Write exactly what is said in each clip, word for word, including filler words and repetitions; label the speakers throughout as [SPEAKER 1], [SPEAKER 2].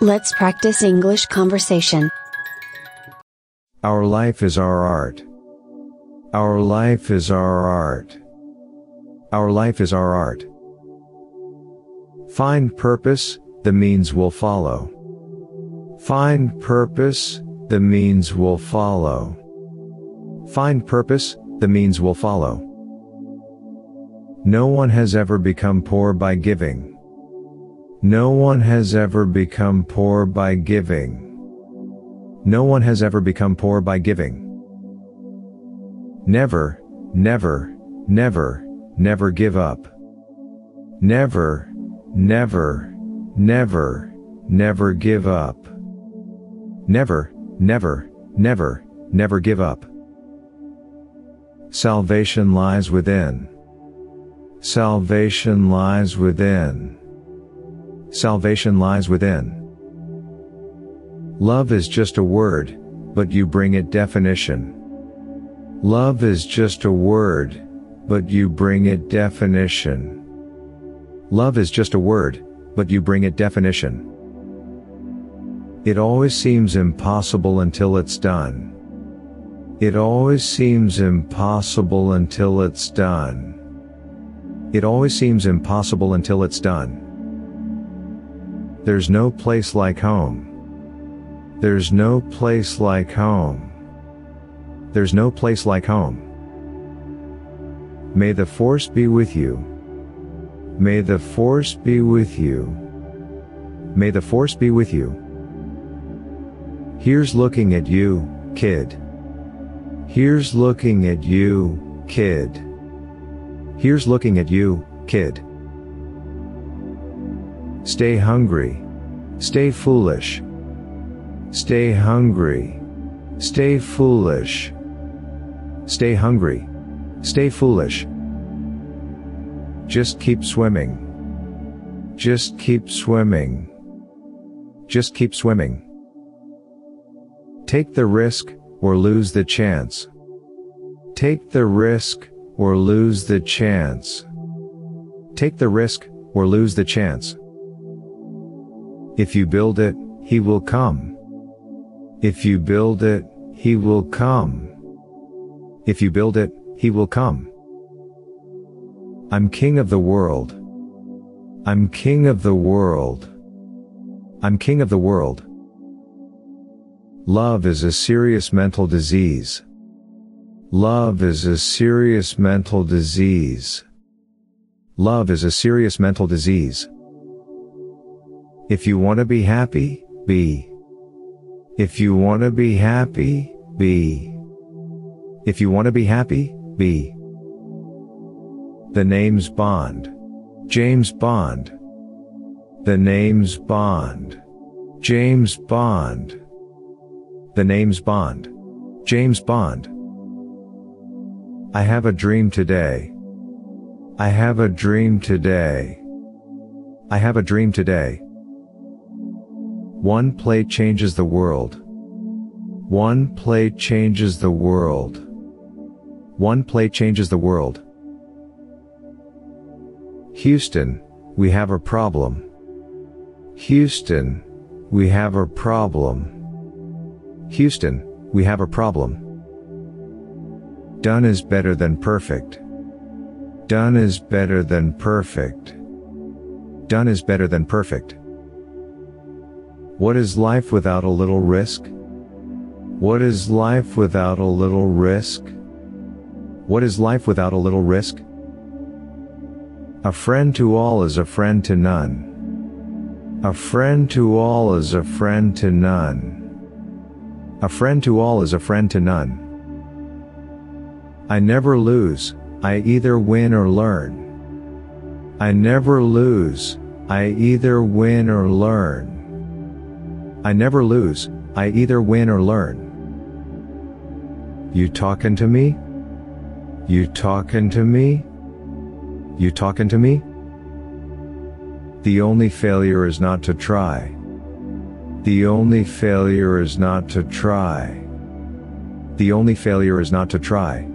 [SPEAKER 1] Let's practice English conversation.
[SPEAKER 2] Our life is our art. Our life is our art. Our life is our art. Find purpose, the means will follow. Find purpose, the means will follow. Find purpose, the means will follow. No one has ever become poor by giving. No one has ever become poor by giving. No one has ever become poor by giving. Never, never, never, never give up. Never, never, never, never give up. Never, never, never, never give up. Salvation lies within. Salvation lies within. Salvation lies within. Love is just a word, but you bring it definition. Love is just a word, but you bring it definition. Love is just a word, but you bring it definition. It always seems impossible until it's done. It always seems impossible until it's done. It always seems impossible until it's done. There's no place like home. There's no place like home. There's no place like home. May the force be with you. May the force be with you. May the force be with you. Here's looking at you, kid. Here's looking at you, kid. Here's looking at you, kid. Stay hungry. Stay foolish. Stay hungry. Stay foolish. Stay hungry. Stay foolish. Just keep swimming. Just keep swimming. Just keep swimming. Take the risk, or lose the chance. Take the risk, or lose the chance. Take the risk, or lose the chance. If you build it, he will come. If you build it, he will come. If you build it, he will come. I'm king of the world. I'm king of the world. I'm king of the world. Love is a serious mental disease. Love is a serious mental disease. Love is a serious mental disease. If you want to be happy, be. If you want to be happy, be. If you want to be happy, be. The name's Bond. James Bond. The name's Bond. James Bond. The name's Bond. James Bond. I have a dream today. I have a dream today. I have a dream today. One play changes the world. One play changes the world. One play changes the world. Houston, we have a problem. Houston, we have a problem. Houston, we have a problem. Done is better than perfect. Done is better than perfect. Done is better than perfect. What is life without a little risk? What is life without a little risk? What is life without a little risk? A friend to all is a friend to none. A friend to all is a friend to none. A friend to all is a friend to none. I never lose, I either win or learn. I never lose, I either win or learn. I never lose, I either win or learn. You talkin' to me? You talkin' to me? You talkin' to me? The only failure is not to try. The only failure is not to try. The only failure is not to try.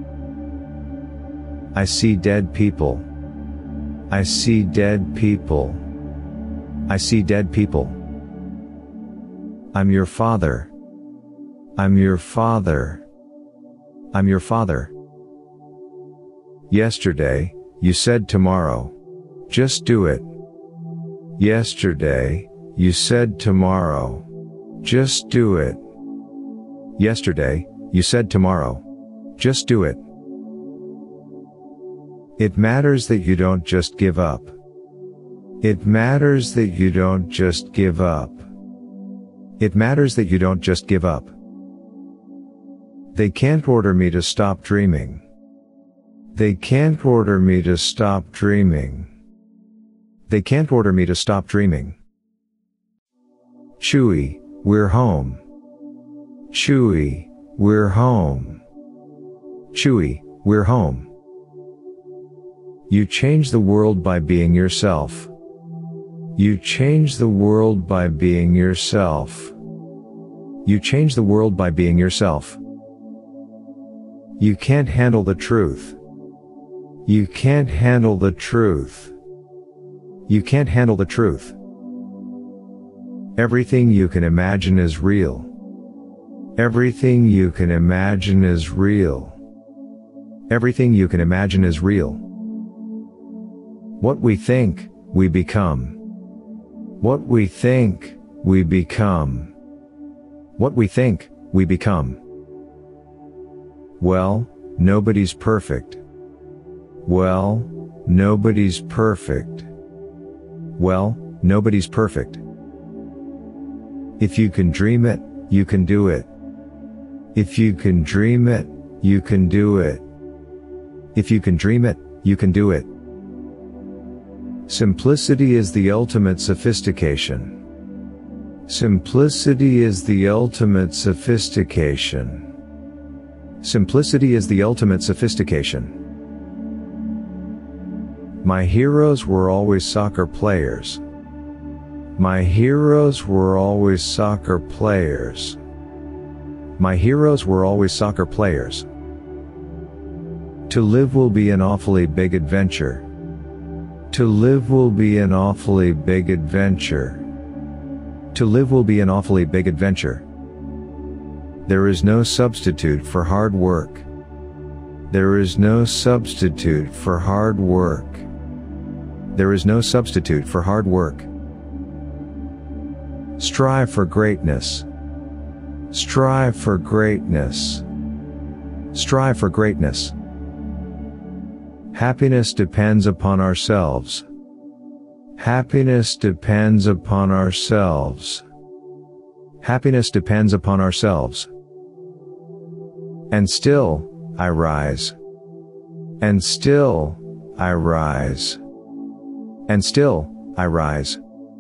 [SPEAKER 2] I see dead people. I see dead people. I see dead people. I'm your father. I'm your father. I'm your father. Yesterday, you said tomorrow. Just do it. Yesterday, you said tomorrow. Just do it. Yesterday, you said tomorrow. Just do it. It matters that you don't just give up. It matters that you don't just give up. It matters that you don't just give up. They can't order me to stop dreaming. They can't order me to stop dreaming. They can't order me to stop dreaming. Chewy, we're home. Chewy, we're home. Chewy, we're home. You change the world by being yourself. You change the world by being yourself. You change the world by being yourself. You can't handle the truth. You can't handle the truth. You can't handle the truth. Everything you can imagine is real. Everything you can imagine is real. Everything you can imagine is real. What we think, we become. What we think, we become. What we think, we become. Well, nobody's perfect. Well, nobody's perfect. Well, nobody's perfect. If you can dream it, you can do it. If you can dream it, you can do it. If you can dream it, you can do it. Simplicity is the ultimate sophistication. Simplicity is the ultimate sophistication. Simplicity is the ultimate sophistication. My heroes were always soccer players. My heroes were always soccer players. My heroes were always soccer players. To live will be an awfully big adventure. To live will be an awfully big adventure. To live will be an awfully big adventure. There is no substitute for hard work. There is no substitute for hard work. There is no substitute for hard work. Strive for greatness. Strive for greatness. Strive for greatness. Happiness depends upon ourselves. Happiness depends upon ourselves. Happiness depends upon ourselves. And still, I rise. And still, I rise. And still, I rise.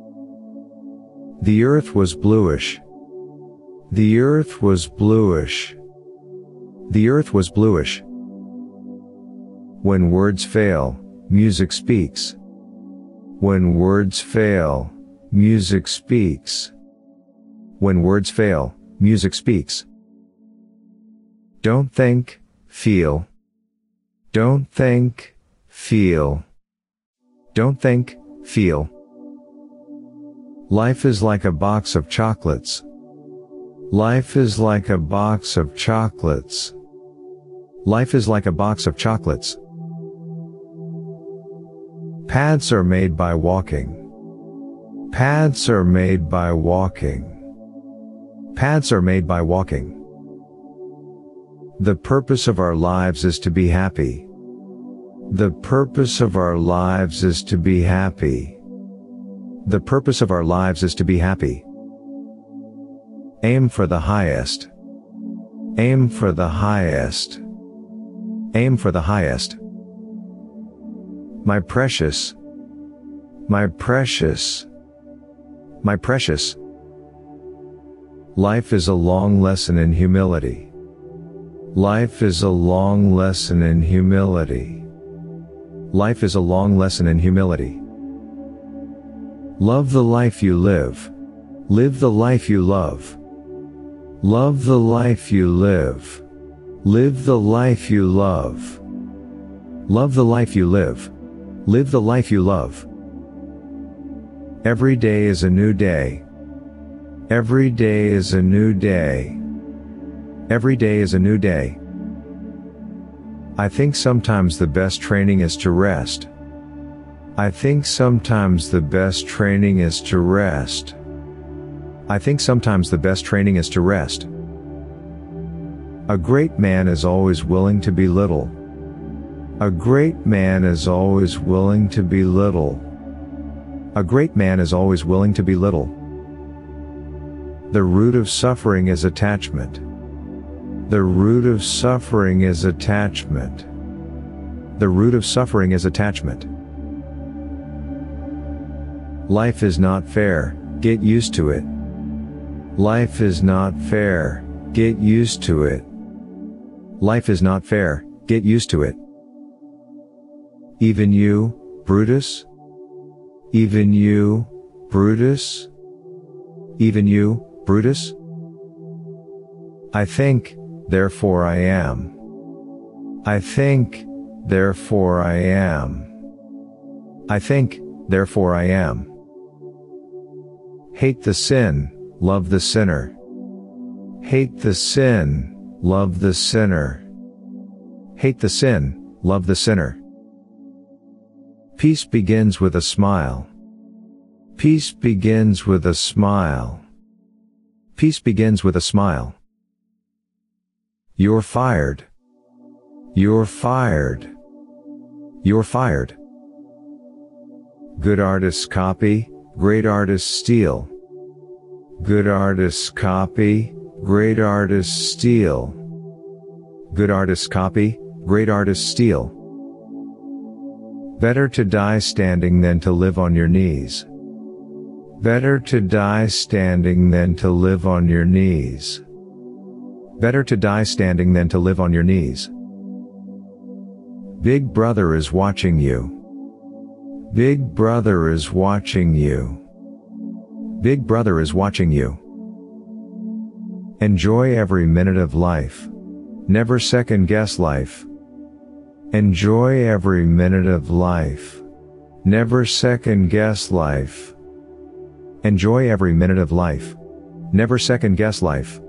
[SPEAKER 2] The earth was bluish. The earth was bluish. The earth was bluish. When words fail, music speaks. When words fail, music speaks. When words fail, music speaks. Don't think, feel. Don't think, feel. Don't think, feel. Life is like a box of chocolates. Life is like a box of chocolates. Life is like a box of chocolates. Paths are made by walking. Paths are made by walking. Paths are made by walking. The purpose of our lives is to be happy. The purpose of our lives is to be happy. The purpose of our lives is to be happy. Aim for the highest. Aim for the highest. Aim for the highest. My precious. My precious. My precious. Life is a long lesson in humility. Life is a long lesson in humility. Life is a long lesson in humility. Love the life you live. Live the life you love. Love the life you live. Live the life you love. Love the life you live. Live the life you love. Every day is a new day. Every day is a new day. Every day is a new day. I think sometimes the best training is to rest. I think sometimes the best training is to rest. I think sometimes the best training is to rest. A great man is always willing to be little. A great man is always willing to be little. A great man is always willing to be little. The root of suffering is attachment. The root of suffering is attachment. The root of suffering is attachment. Life is not fair, get used to it. Life is not fair, get used to it. Life is not fair, get used to it. Even you, Brutus? Even you, Brutus? Even you, Brutus? I think, therefore I am. I think, therefore I am. I think, therefore I am. Hate the sin, love the sinner. Hate the sin, love the sinner. Hate the sin, love the sinner. Peace begins with a smile. Peace begins with a smile. Peace begins with a smile. You're fired. You're fired. You're fired. Good artists copy, great artists steal. Good artists copy, great artists steal. Good artists copy, great artists steal. Better to die standing than to live on your knees. Better to die standing than to live on your knees. Better to die standing than to live on your knees. Big Brother is watching you. Big Brother is watching you. Big Brother is watching you. Enjoy every minute of life. Never second guess life. Enjoy every minute of life. Never second guess life. Enjoy every minute of life. Never second guess life.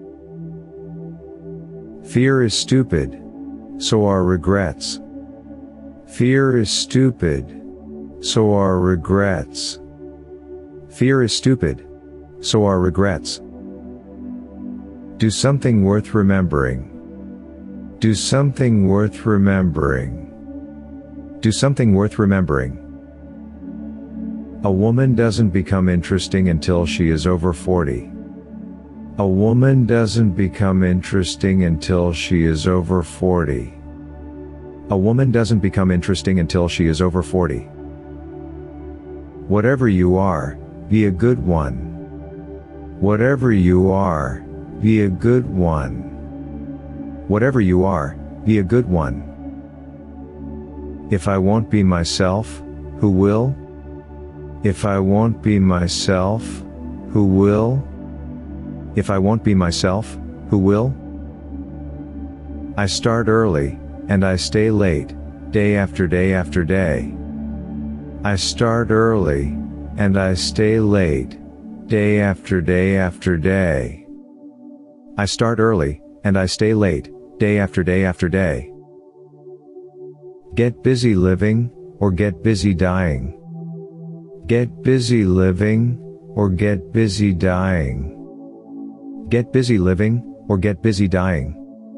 [SPEAKER 2] Fear is stupid. So are regrets. Fear is stupid. So are regrets. Fear is stupid. So are regrets. Do something worth remembering. Do something worth remembering. Do something worth remembering. A woman doesn't become interesting until she is over forty. A woman doesn't become interesting until she is over forty. A woman doesn't become interesting until she is over forty. Whatever you are, be a good one. Whatever you are, be a good one. Whatever you are, be a good one. If I won't be myself, who will? If I won't be myself, who will? If I won't be myself, who will? I start early, and I stay late, day after day after day. I start early, and I stay late, day after day after day. I start early, and I stay late, day after day after day. Get busy living, or get busy dying. Get busy living, or get busy dying. Get busy living, or get busy dying.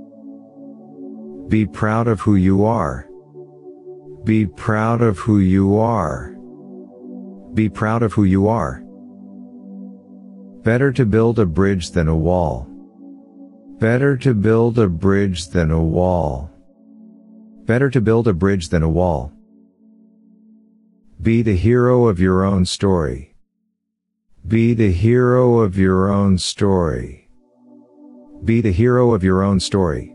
[SPEAKER 2] Be proud of who you are. Be proud of who you are. Be proud of who you are. Better to build a bridge than a wall. Better to build a bridge than a wall. Better to build a bridge than a wall. Be the hero of your own story. Be the hero of your own story. Be the hero of your own story.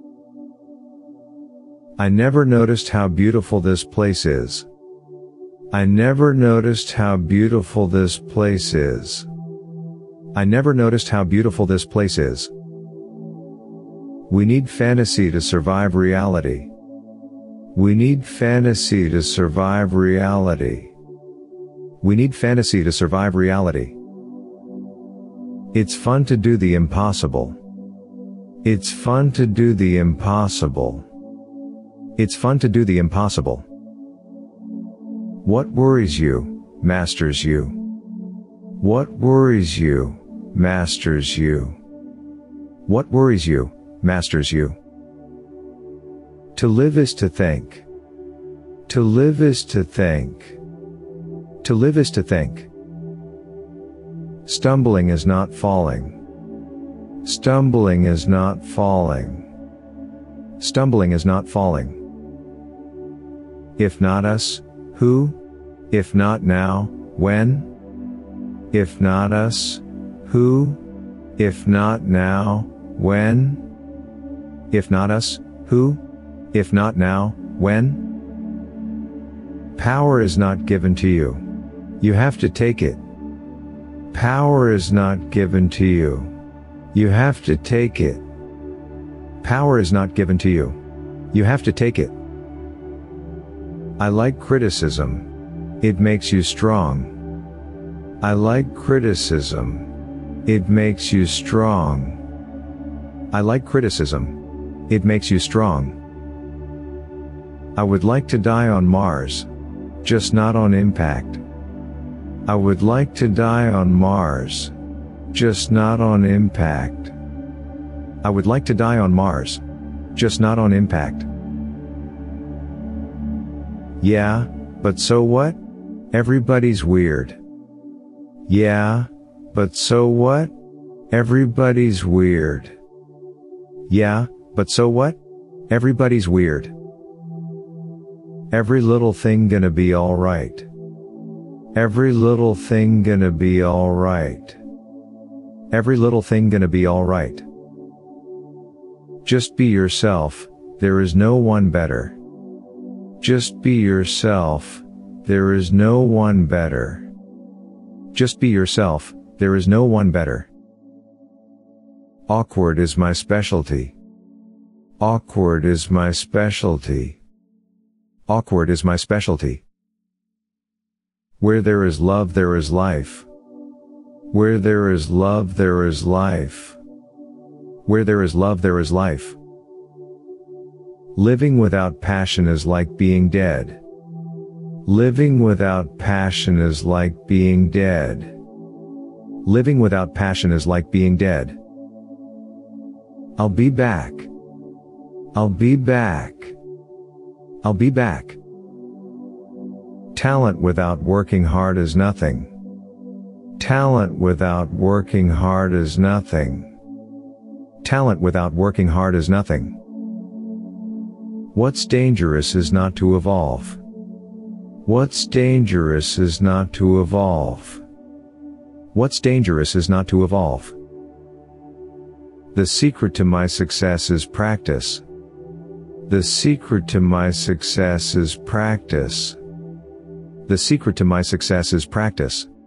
[SPEAKER 2] I never noticed how beautiful this place is. I never noticed how beautiful this place is. I never noticed how beautiful this place is. We need fantasy to survive reality. We need fantasy to survive reality. We need fantasy to survive reality. It's fun to do the impossible. It's fun to do the impossible. It's fun to do the impossible. What worries you, masters you? What worries you, masters you? What worries you, masters you? To live is to think. To live is to think. To live is to think. Stumbling is not falling. Stumbling is not falling. Stumbling is not falling. If not us, who? If not now, when? If not us, who? If not now, when? If not us, who? If not now, when? Power is not given to you. You have to take it. Power is not given to you. You have to take it. Power is not given to you. You have to take it. I like criticism. It makes you strong. I like criticism. It makes you strong. I like criticism. It makes you strong. I would like to die on Mars. Just not on impact. I would like to die on Mars. Just not on impact. I would like to die on Mars. Just not on impact. Yeah, but so what? Everybody's weird. Yeah, but so what? Everybody's weird. Yeah, but so what? Everybody's weird. Every little thing gonna be alright. Every little thing gonna be alright. Every little thing gonna be alright. Just be yourself, there is no one better. Just be yourself, there is no one better. Just be yourself, there is no one better. Awkward is my specialty. Awkward is my specialty. Awkward is my specialty. Where there is love there is life. Where there is love there is life. Where there is love there is life. Living without passion is like being dead. Living without passion is like being dead. Living without passion is like being dead. I'll be back. I'll be back. I'll be back. Talent without working hard is nothing. Talent without working hard is nothing. Talent without working hard is nothing. What's dangerous is not to evolve. What's dangerous is not to evolve. What's dangerous is not to evolve. The secret to my success is practice. The secret to my success is practice. The secret to my success is practice.